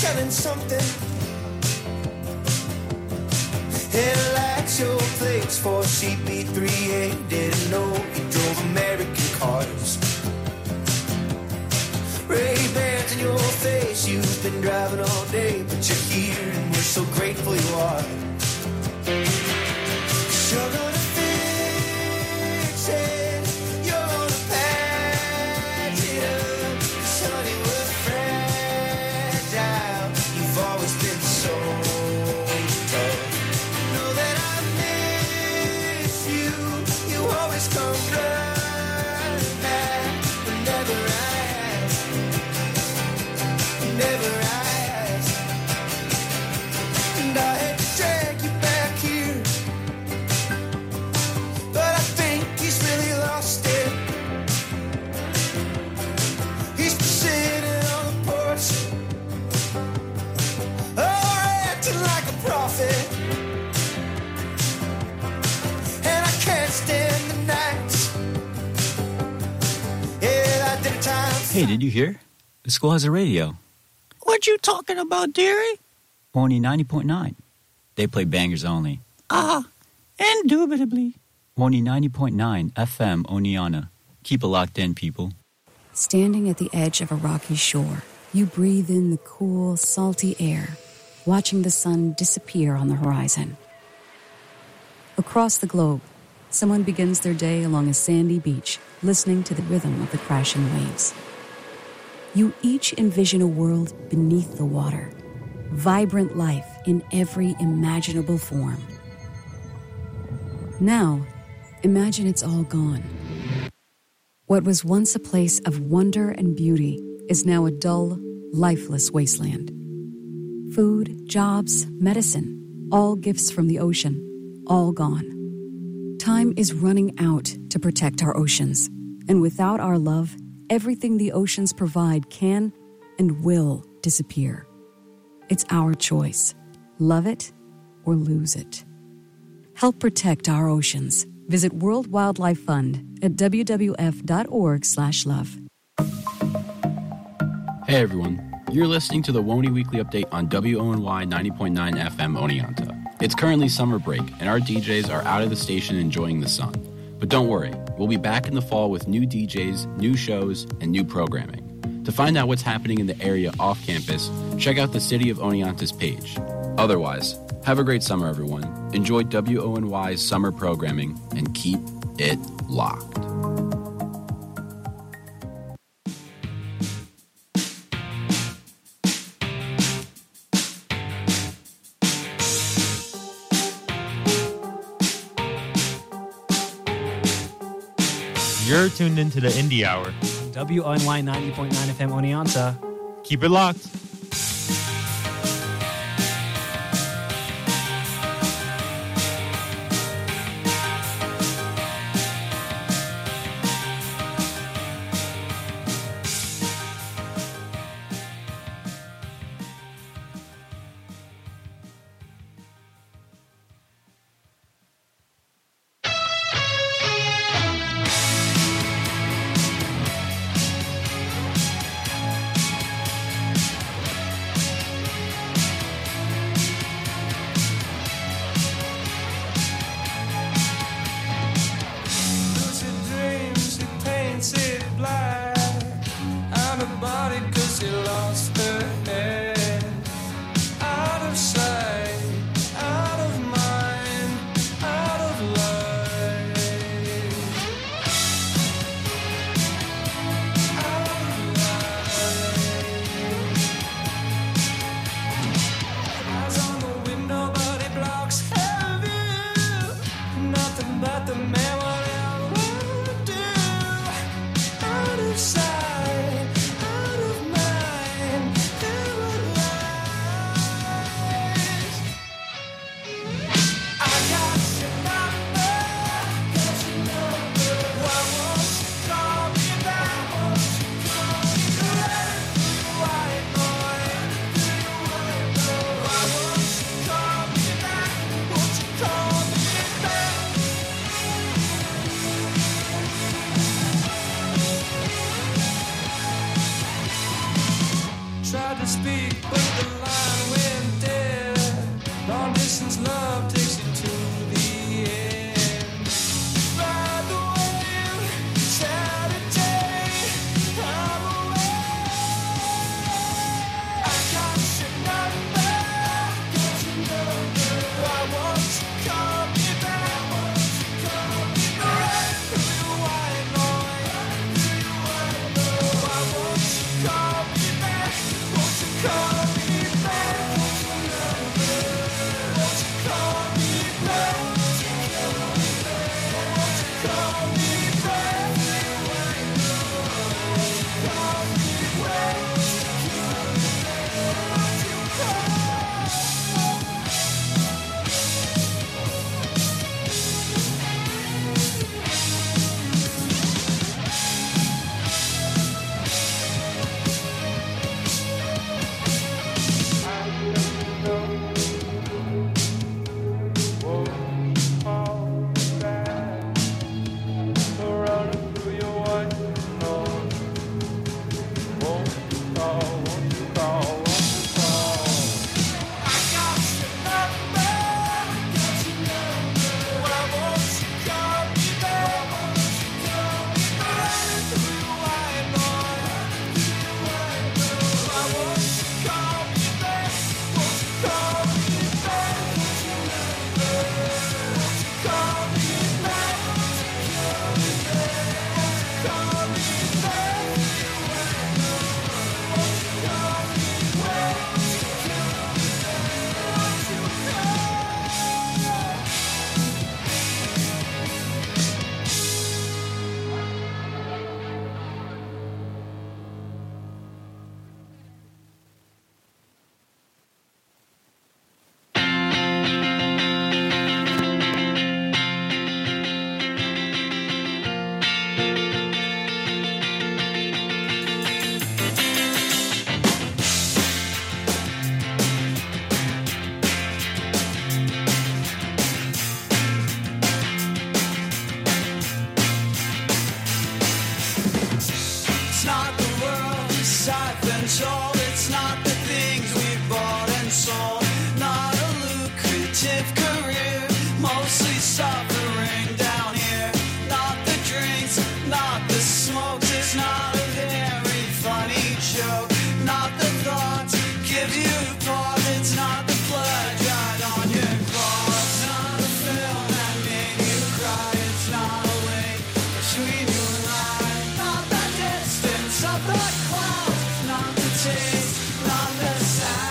selling something. Headlights, your plates for CP3A. Didn't know you drove American cars. Ray-Bans in your face, you've been driving all day, but you're here and we're so grateful you are. 'Cause you're gonna fix it, you're gonna patch it up. 'Cause honey, we're fragile, you've always been so tough. Know that I miss you, you always come right back whenever I ask, whenever I ask. And I had to drag you back here, but I think he's really lost it. He's been sitting on the porch, oh, acting like a prophet. And I can't stand the nights. Yeah, I did a time. Hey, did you hear? The school has a radio. What you talking about, dearie? Only 90.9. They play bangers only. Indubitably. Only 90.9 FM Oneonta. Keep it locked in, people. Standing at the edge of a rocky shore, you breathe in the cool, salty air, watching the sun disappear on the horizon. Across the globe, someone begins their day along a sandy beach, listening to the rhythm of the crashing waves. You each envision a world beneath the water, vibrant life in every imaginable form. Now, imagine it's all gone. What was once a place of wonder and beauty is now a dull, lifeless wasteland. Food, jobs, medicine, all gifts from the ocean, all gone. Time is running out to protect our oceans, and without our love, everything the oceans provide can and will disappear. It's our choice. Love it or lose it. Help protect our oceans. Visit World Wildlife Fund at wwf.org/love. Hey everyone, you're listening to the WONY Weekly Update on WONY 90.9 FM Oneonta. It's currently summer break, and our DJs are out of the station enjoying the sun. But don't worry, we'll be back in the fall with new DJs, new shows, and new programming. To find out what's happening in the area off campus, check out the City of Oneonta's page. Otherwise, have a great summer, everyone. Enjoy WONY's summer programming, and keep it locked. You're tuned into the Indie Hour. WONY 90.9 FM Oneonta. Keep it locked. Tried to speak, but the not the world I've been told. It's not the things we bought and sold. Not a lucrative career, mostly suffering down here. Not the drinks, not the smokes. It's not a very funny joke. Not the thoughts give you pause. It's not the blood dried on your claws. Not a film that made you cry. It's not a link between you and I. Not the distance of the clouds. Not the taste, not the sound.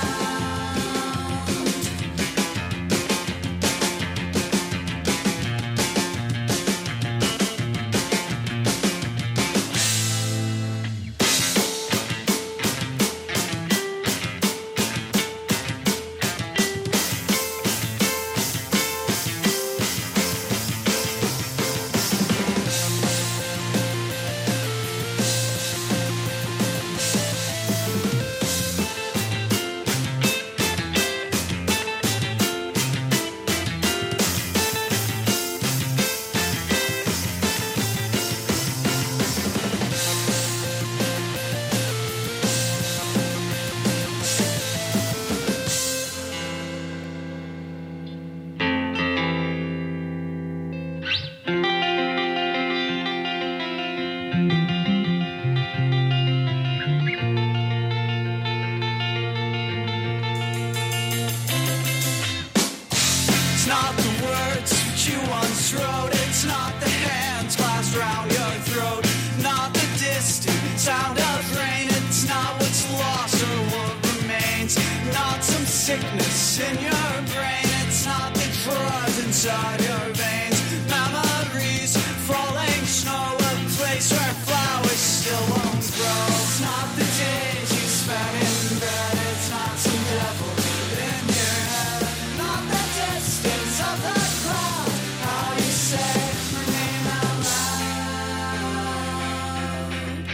It's not the words which you once wrote. It's not the hands clasped round your throat. Not the distant sound of rain. It's not what's lost or what remains. Not some sickness in your brain. It's not the blood inside your veins. Memories, falling snow, a place where flowers still won't grow. It's not the days you spent in bed. It's not some devil in your head. Not the distance of the cloud. How you say my name out loud.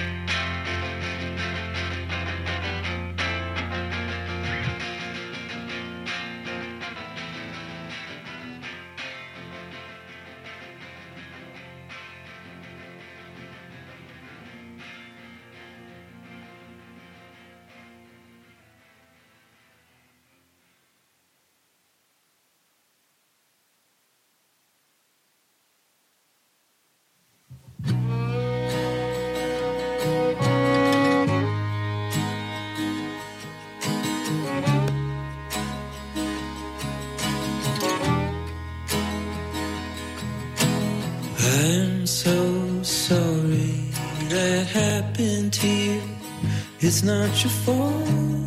I'm so sorry that happened to you. It's not your fault.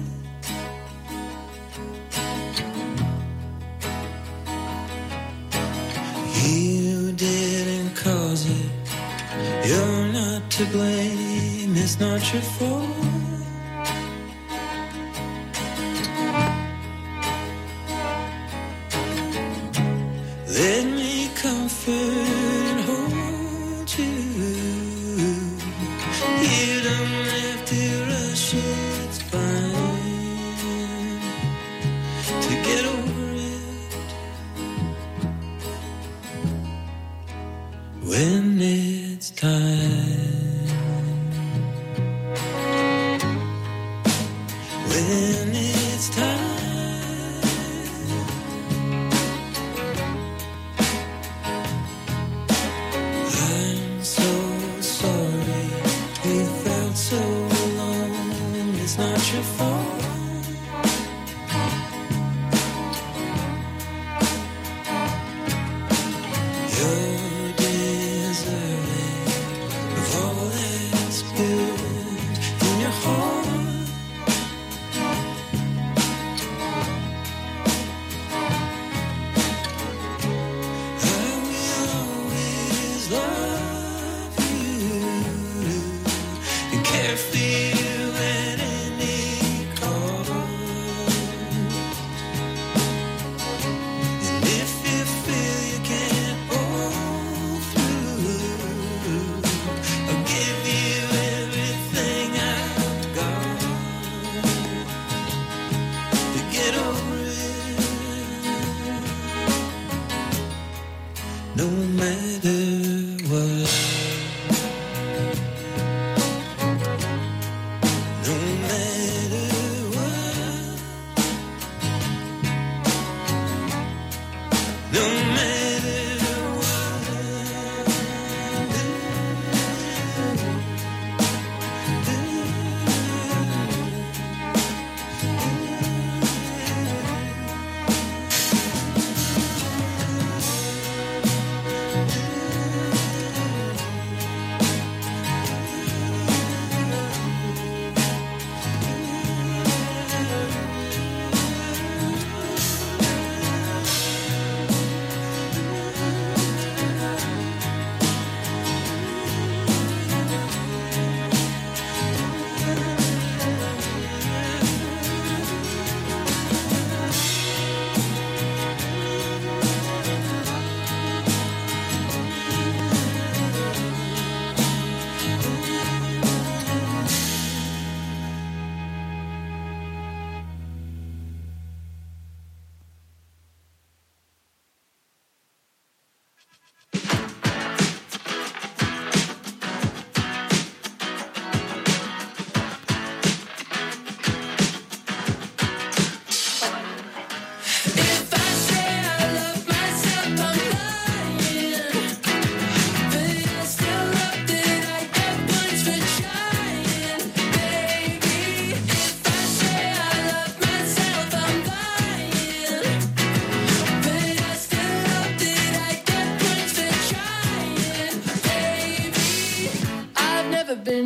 You didn't cause it. You're not to blame. It's not your fault. Let me comfort and hold you. You don't have to rush it. It's fine to get over it when it's time. When it's time. I'm so sorry we felt so alone. It's not your fault. You're deserving of all that's good in your heart. I will always love you and care for you at any cost.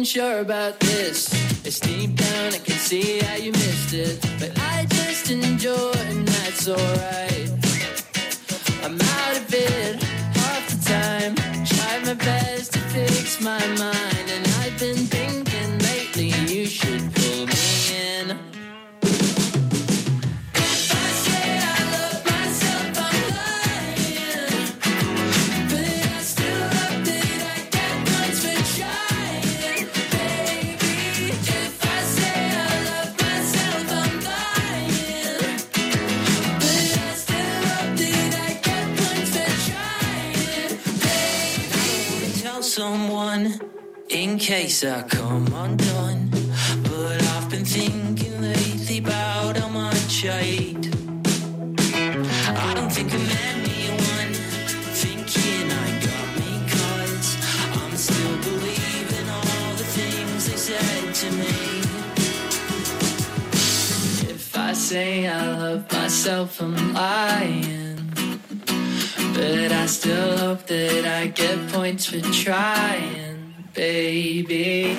sure about this. It's deep down, I can see how you missed it. But I just enjoy, and that's alright. I'm out of it half the time. Try my best to fix my mind. And I've been thinking lately you should pull me in. If I say I love myself, I'm lying. But I still hope that I get points for trying, baby. If I say I love myself, I'm lying. But I still hope that I get points for trying, baby. Tell someone in case I come undone. But I've been thinking lately about how much I hate. I don't think I met anyone thinking I got me, 'cause I'm still believing all the things they said to me. If I say I love myself, I'm lying. But I still hope that I get points for trying, baby.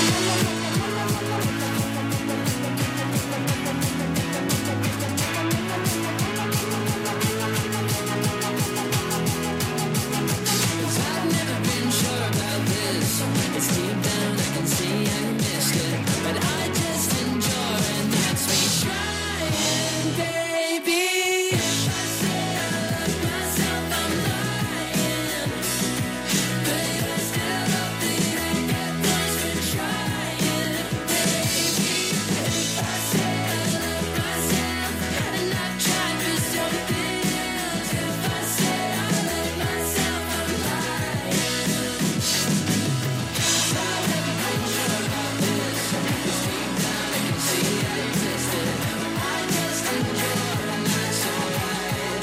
I've never been sure about this. It's deep down, I can see I missed it. But I just enjoy, and that's me trying, baby. If I say I love myself, I'm lying. But I still hope that I get points for trying, baby. If I say I love myself, and I've tried for something else. If I say I love myself, I'm lying. I've never been sure about this. It's deep down, I can see I existed. I just enjoy, and that's alright.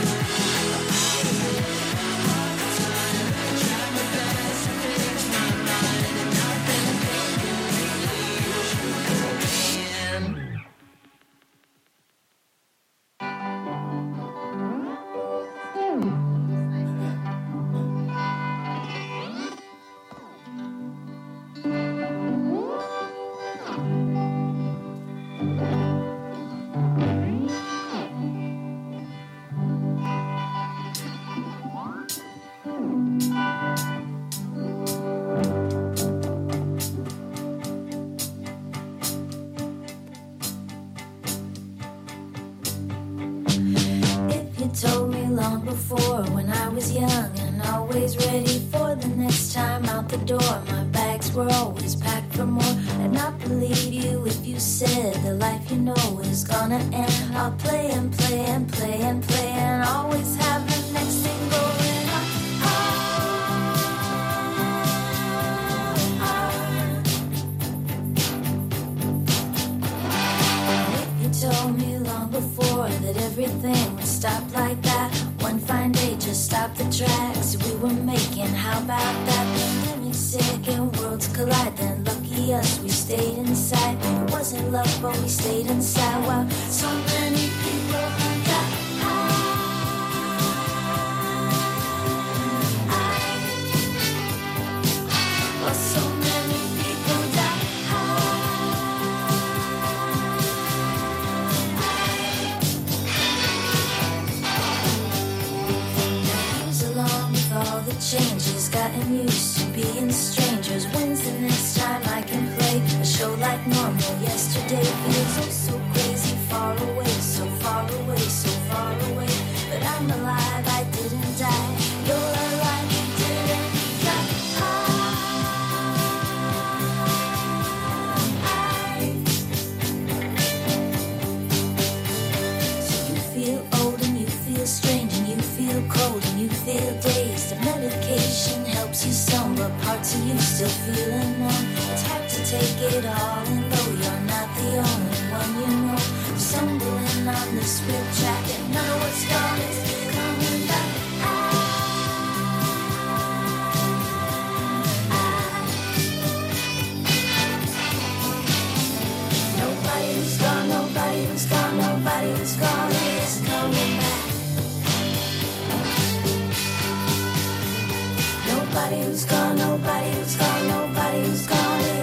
All the time, I try my best to fix my mind, and I've been thinking lately you should pull me in. If you told me long before when I was young and always ready for the next time out the door, my bags were always packed for more. I'd not believe you if you said the life you know is gonna end. I'll play and play and play and play and always have the next thing going on. If you told me long before that everything would stop like that, one fine day just stop the tracks we were making, how about that? Pandemic sick and worlds collide, then lucky us, we stayed inside. It wasn't love, but we stayed inside while so many people got well, so many people died. Years along with all the changes, gotten used to being strangers. When's the next time I can play a show like normal? Yesterday feels oh so crazy, far away, so far away, so far away. But I'm alive, I didn't die. You're alive, you didn't die. So you feel old and you feel strange and you feel cold and you feel dazed. The medication helps you some, but parts of you still feeling numb. It's hard to take it all in, though you're not the only one you know. Stumbling on this whip track and none of what's gone is coming back. Nobody who's gone, nobody who's gone, nobody who's gone is coming back. Nobody who's gone, nobody who's gone, nobody who's gone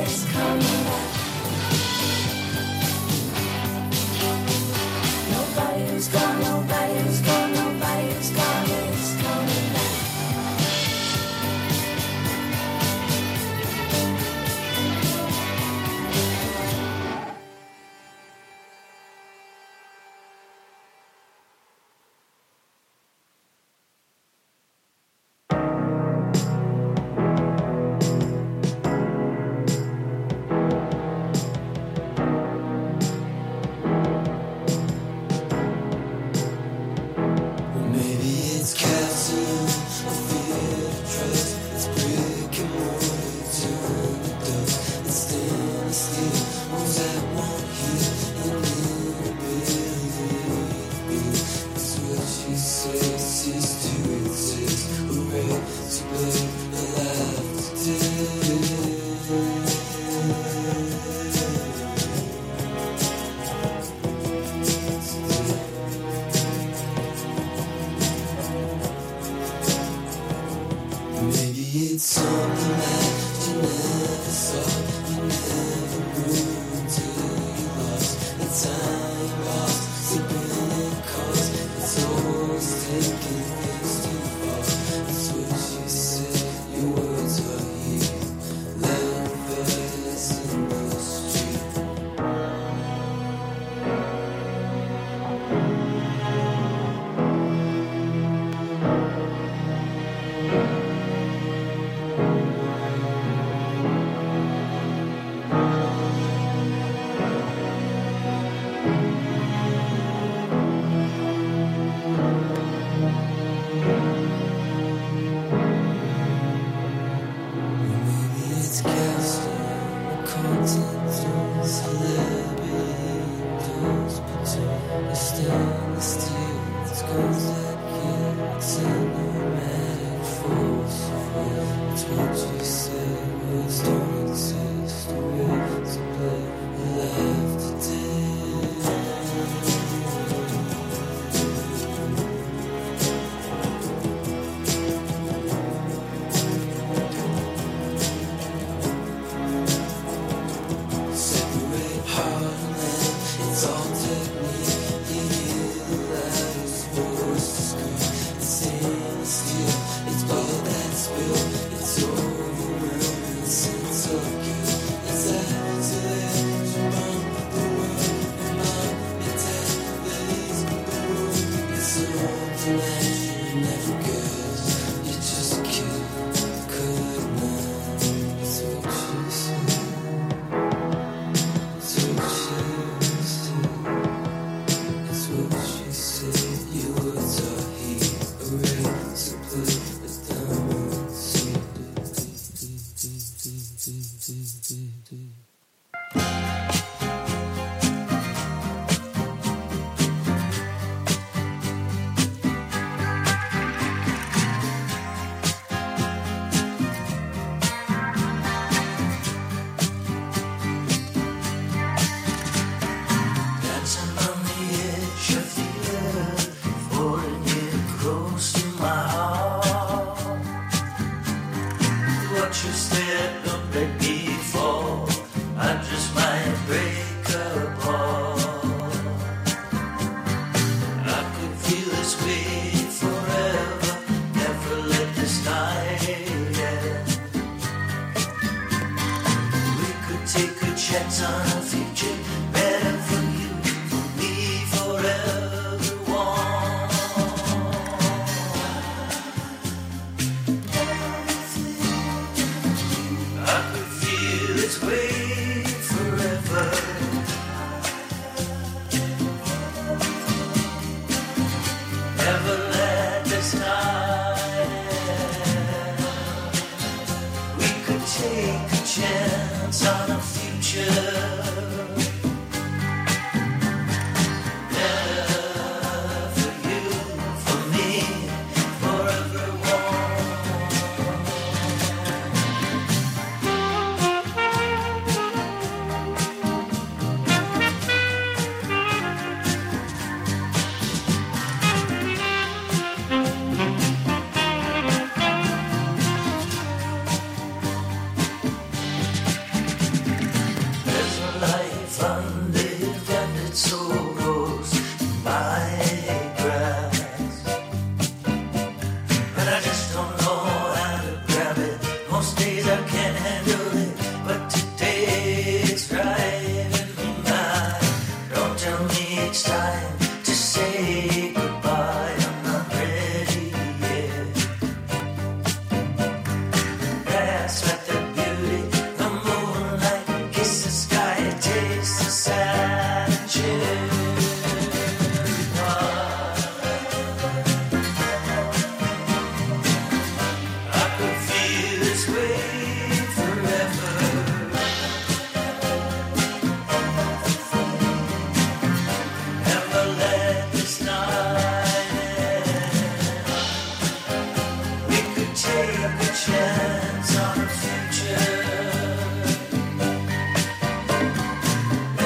Chance on a future.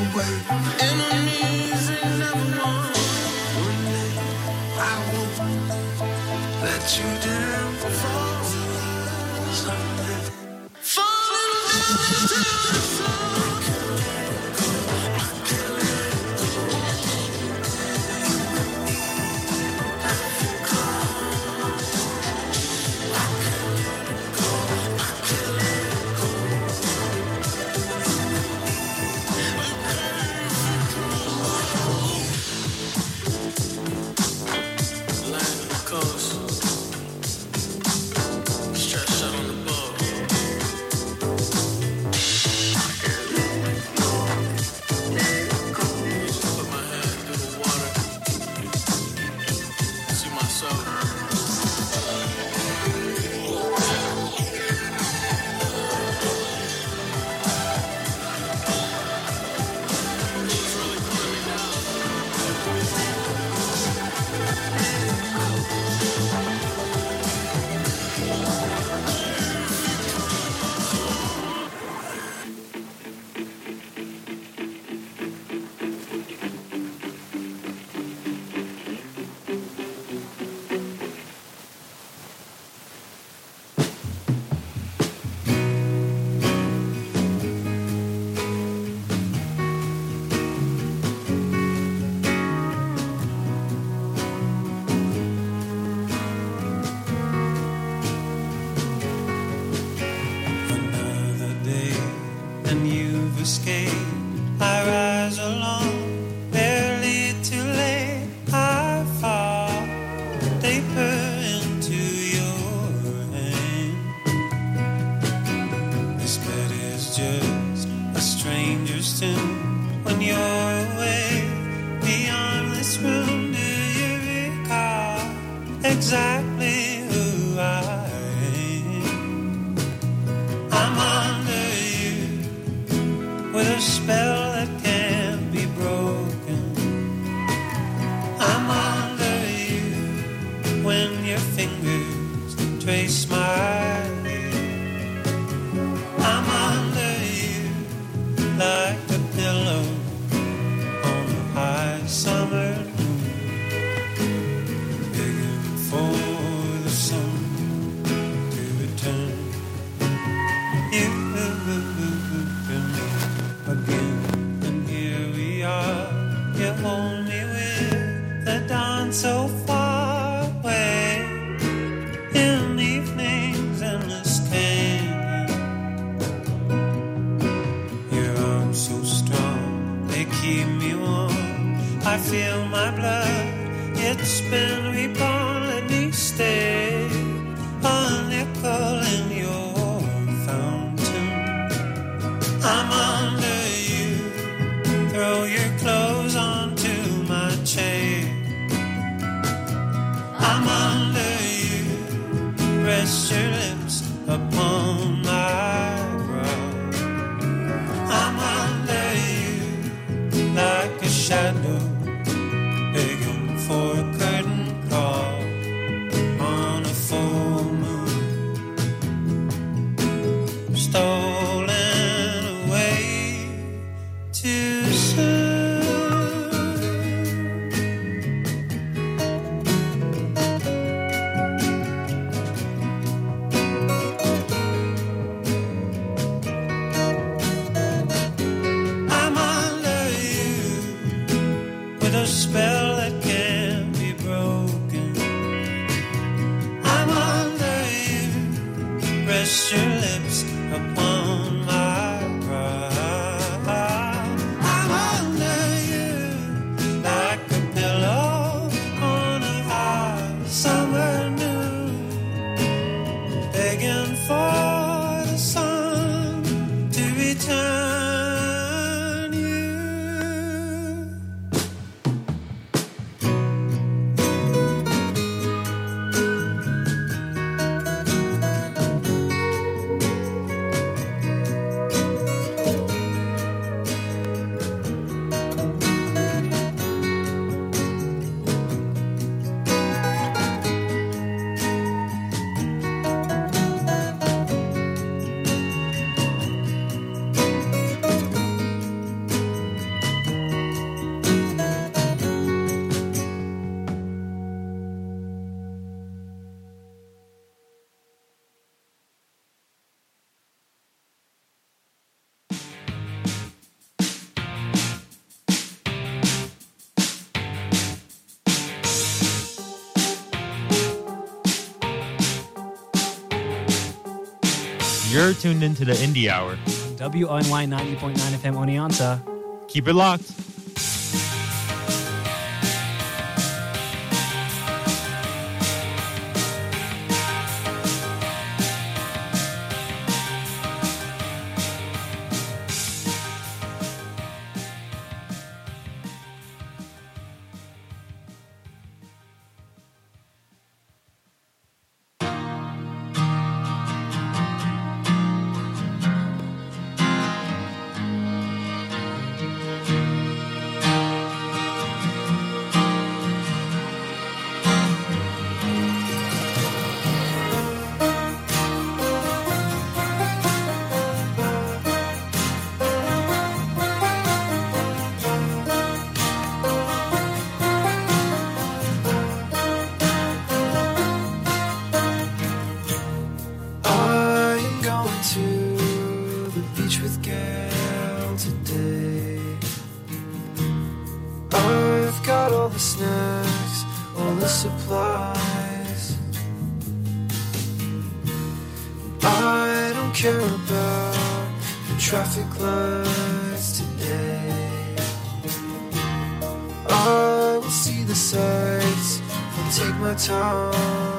away. Enemies ain't never won. One day I won't let you down. Fall in love someday. Fall in love to the sun. Exactly who I am. I'm under you with a spell that can't be broken. I'm under you when your fingers trace my hair. I'm under you like a pillow on a high summer for the sun to return. You again, and here we are. You hold me with the dawn so far away. In evenings endless canyon, your arms so strong, they keep me warm. I feel my blood, it's been reborn. Stay a nickel in your fountain. I'm under you. Throw your clothes onto my chair. I'm under you. Rest your lips upon my brow. I'm under you like a shadow begging for a curtain call. Stolen away too soon. I'm under you with a spell that can't be broken. I'm under you. Rest your lips upon my brow. I'm under you like a pillow on a hot summer noon, begging for the sun to return you. You're tuned into the Indie Hour. W Online 90.9 FM Oneonta. Keep it locked. I'm going to the beach with Gail today. I've got all the snacks, all the supplies. I don't care about the traffic lights today. I will see the sights and take my time.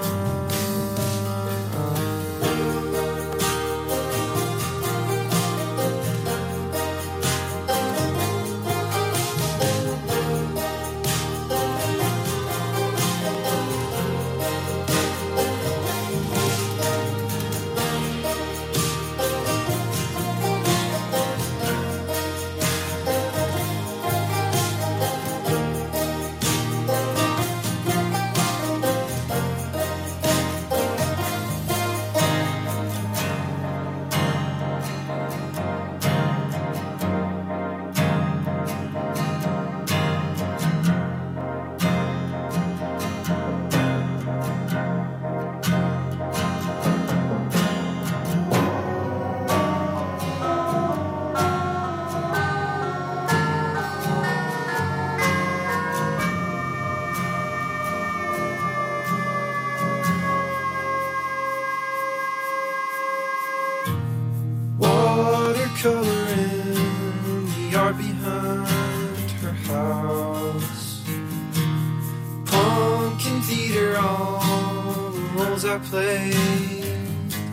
Watercolor in the yard behind her house. Pumpkin theater, all the roles I played.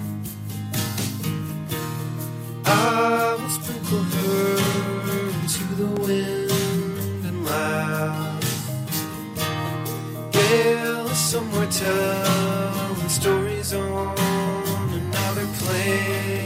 I will sprinkle her into the wind and laugh. Gail is somewhere telling stories on another plane.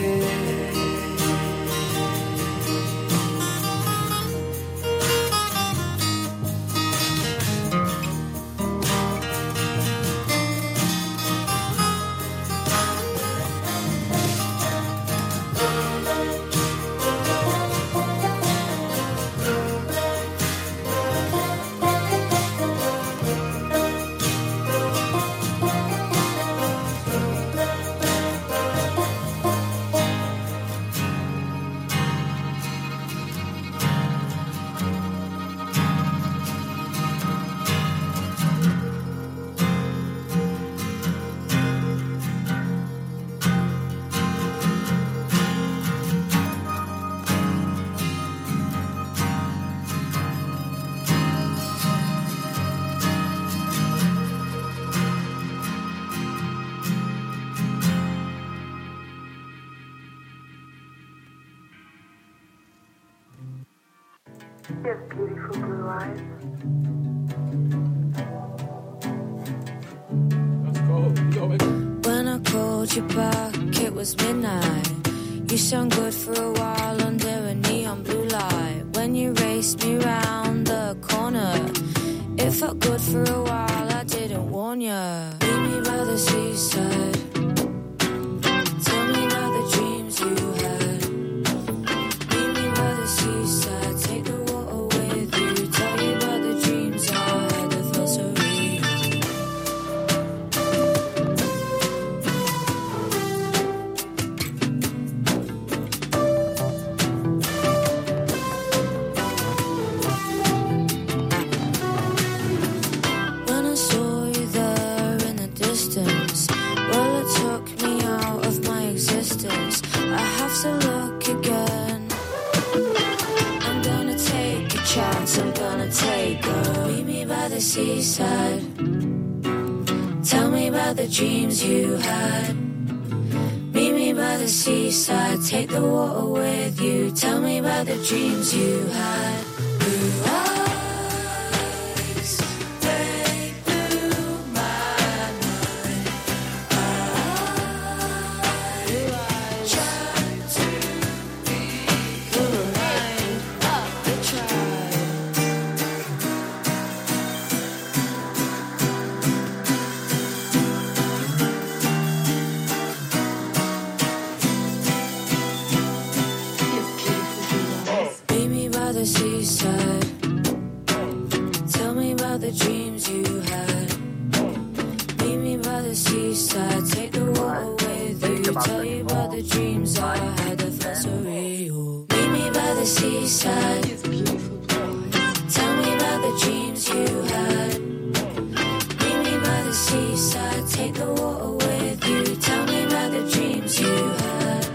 She has beautiful blue eyes. When I called you back, it was midnight. You shone good for a while under a neon blue light. When you raced me round the corner, it felt good for a while, I didn't warn ya. Meet me by the seaside. Tell me about the dreams you had. Meet me by the seaside. Take the water with you. Tell me about the dreams I had that felt so real. When I saw you there in the distance, place I'm gonna take her. Meet me by the seaside. Tell me about the dreams you had. Meet me by the seaside. Take the water with you. Tell me about the dreams you had. Blue eyes break through my mind. I try to be the light of the child. Meet me by the seaside. Tell me about the dreams you had. Meet me by the seaside. Take the water with you. Tell you about the dreams I had that felt so real. Meet me by the seaside. Tell me about the dreams you had. Meet me by the seaside. Take the water with you. Tell me about the dreams you had.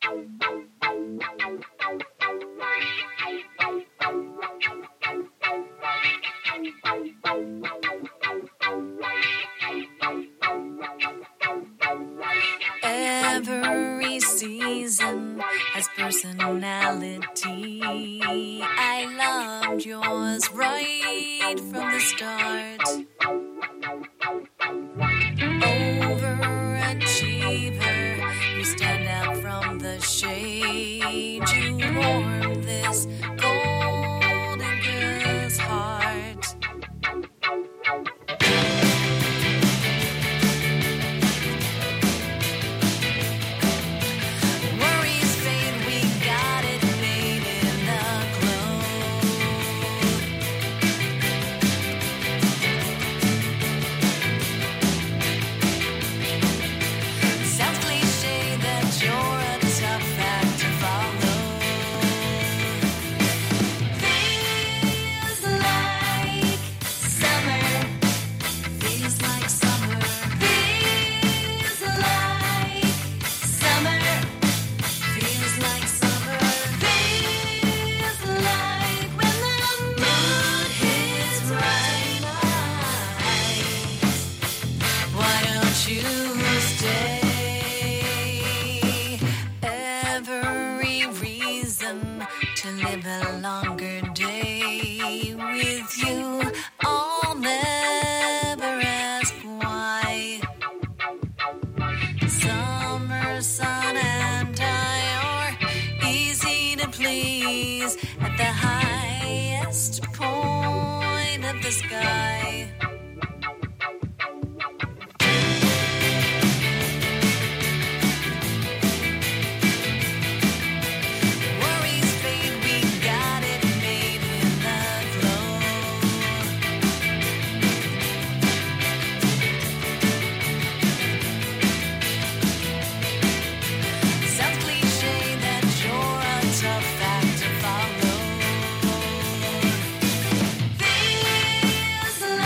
Every season has personality. I loved yours right from the start. Overachiever, you stand out from the shade. You warm this golden girl's heart. Worries fade, we got it made in the glow. Sounds cliche that you're a tough act to follow. Feels like summer. Feels like summer. Feels like summer. Feels like summer. Feels like when the mood hits right. Why don't you stay? Every reason to live a longer day with you. I'll never ask why. Summer sun and I are easy to please at the highest point of the sky. Worries fade, we got it made in the glow. Sounds cliche that you're a tough act to follow. Feels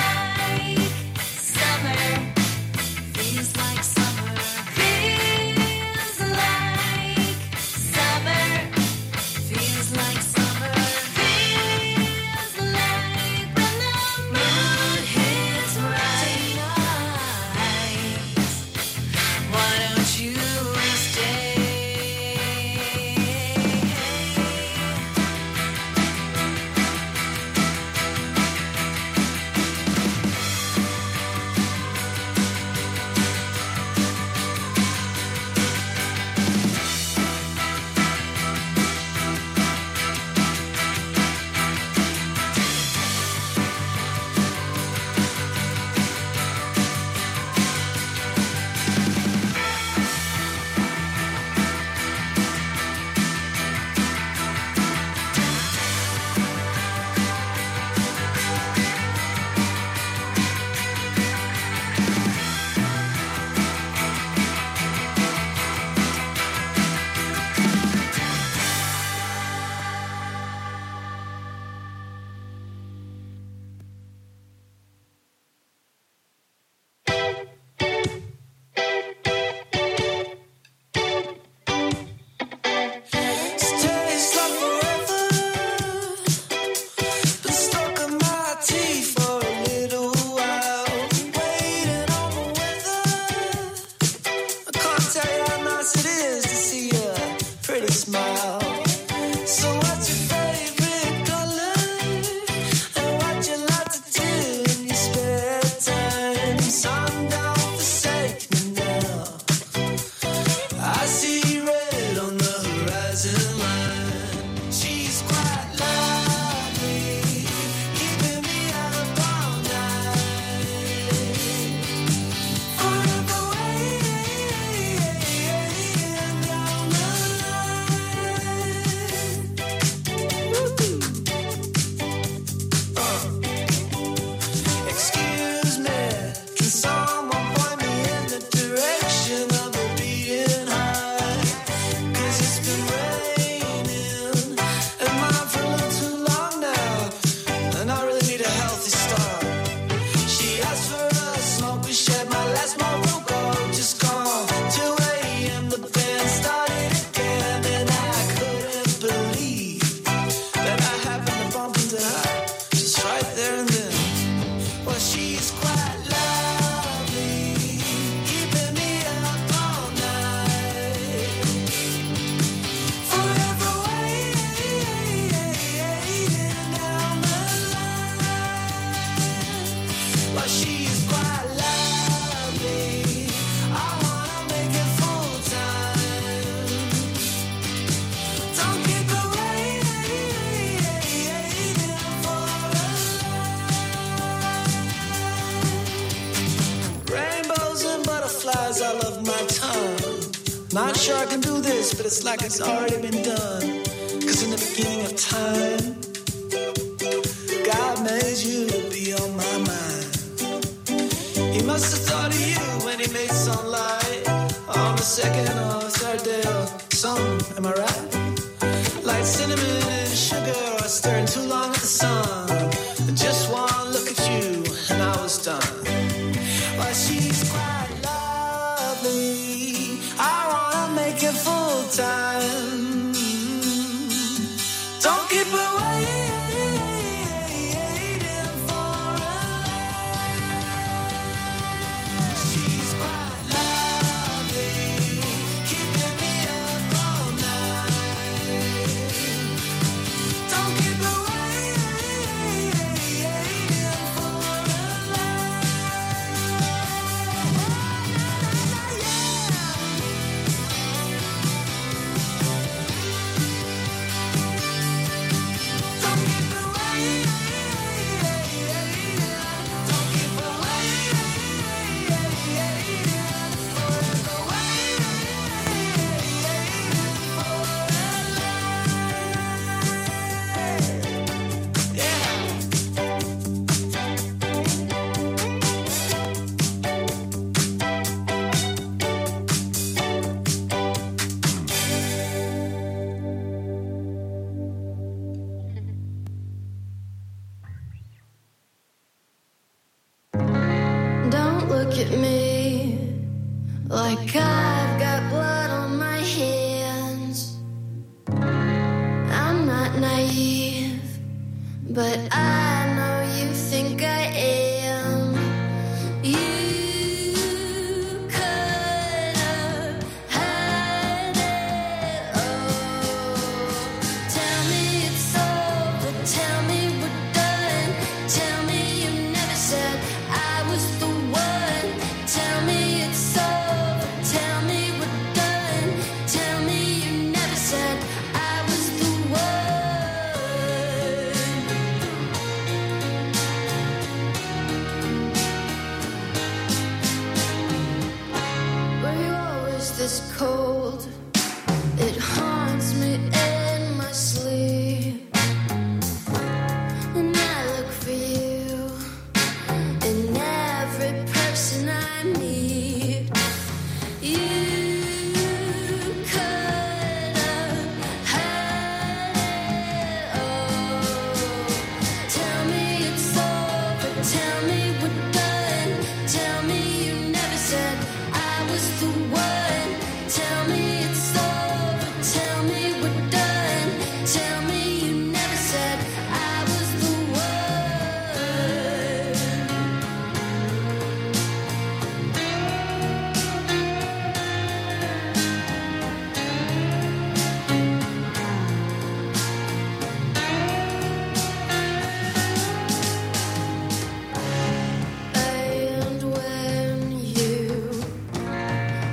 Not sure I can do this, but it's like it's already been done. 'Cause in the beginning of time, God made you to be on my mind. He must have thought of you when he made sunlight on the second or third day or something, am I right? Like cinnamon and sugar stirring too long in the sun. Just one look at you and I was done. Well, she's quite lovely. I wanna make it full time. Don't keep her waiting for her. She's quite lovely, keeping me up all night. Don't keep her waiting for her. Don't look at me like I've got blood on my hands. I'm not naive, but I know you think I am. You could have had it all. Tell me it's over, tell me we're done. Tell me you never said I was the one. Tell me it's over, tell me we're done. Tell me you never said I was the one. Were you always this cold? It haunts me in my sleep. And I look for you in every person I meet. You could have had it all. Tell me it's over, tell me we're done. Tell me you never said I was the one. Tell me it's over, tell me we're done. Tell me you never said I was the And when you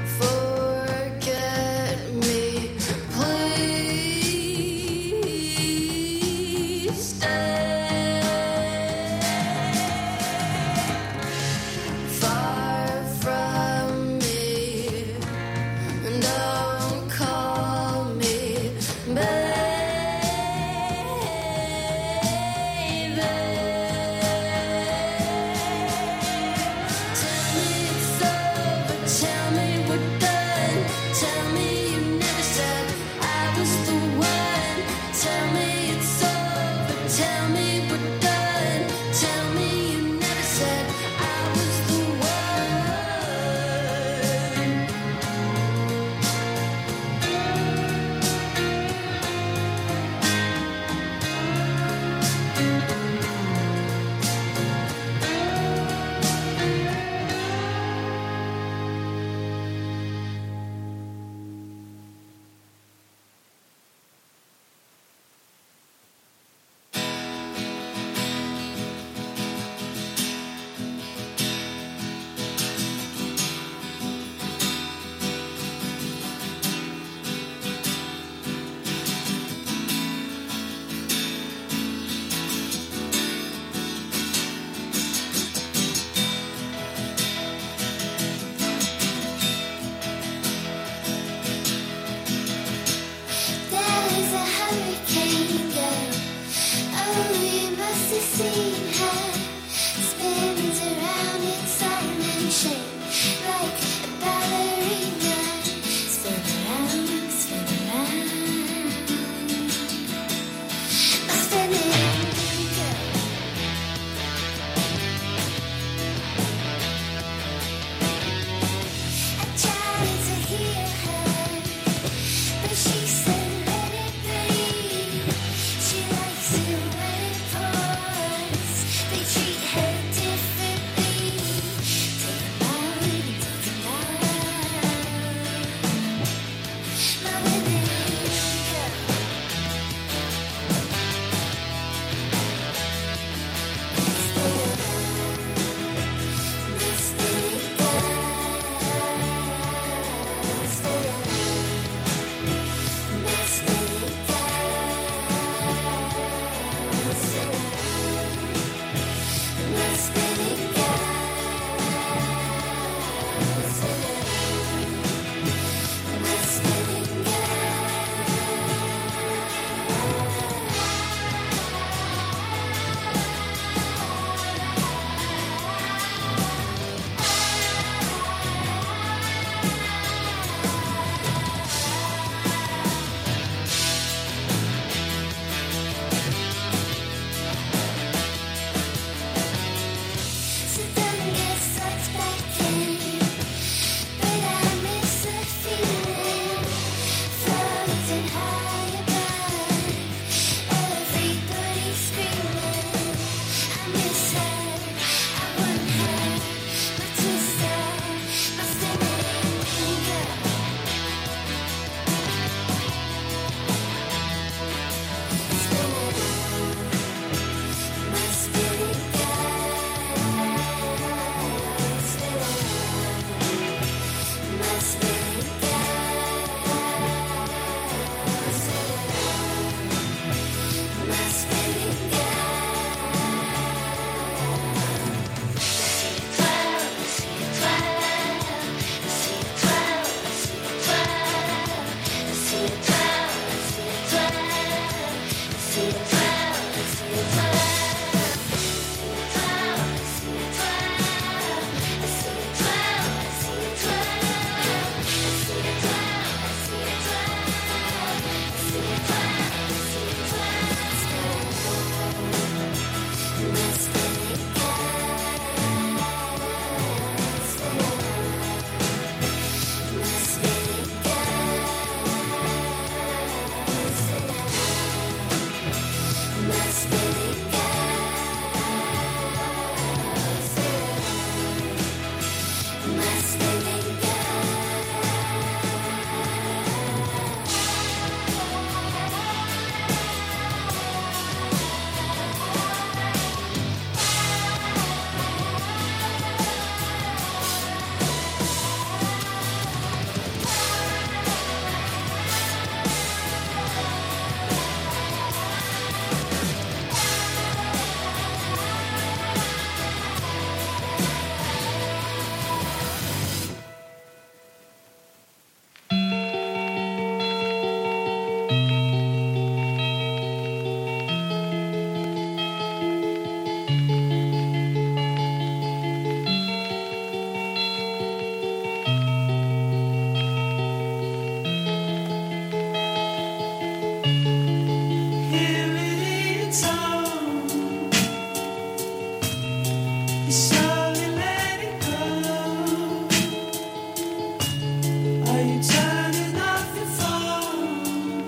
Are you turning off your phone?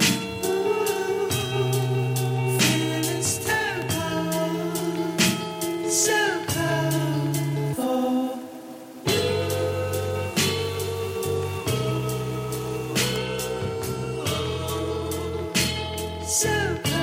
Feeling it's terrible, so cold for so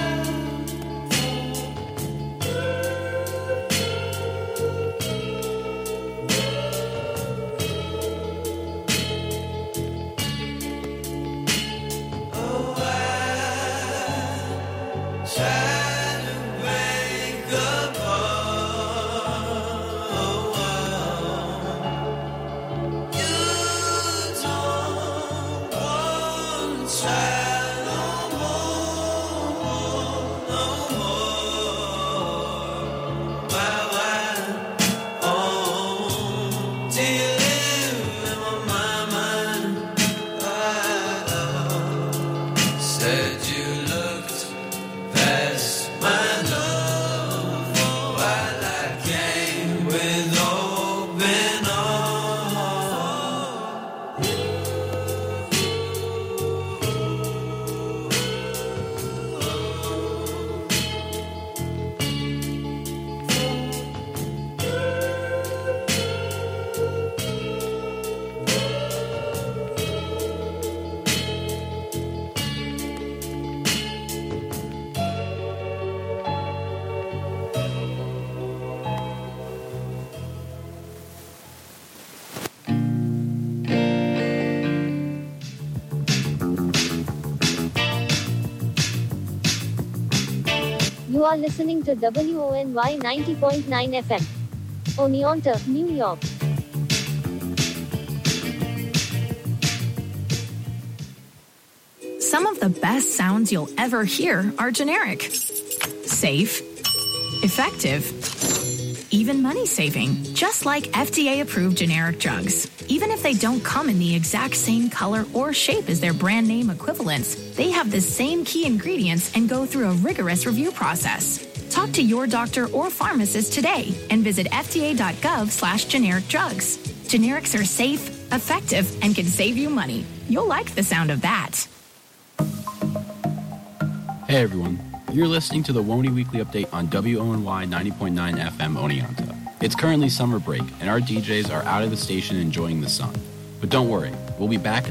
said you looked past my love while I came with open arms. You are listening to WONY 90.9 FM. Oneonta, New York. Some of the best sounds you'll ever hear are generic. Safe, effective, even money-saving, just like FDA-approved generic drugs. Even if they don't come in the exact same color or shape as their brand name equivalents, they have the same key ingredients and go through a rigorous review process. Talk to your doctor or pharmacist today and visit fda.gov/generic drugs. Generics are safe, effective, and can save you money. You'll like the sound of that. Hey everyone, you're listening to the WONY Weekly Update on WONY 90.9 FM Oneonta. It's currently summer break, and our DJs are out of the station enjoying the sun. But don't worry, we'll be back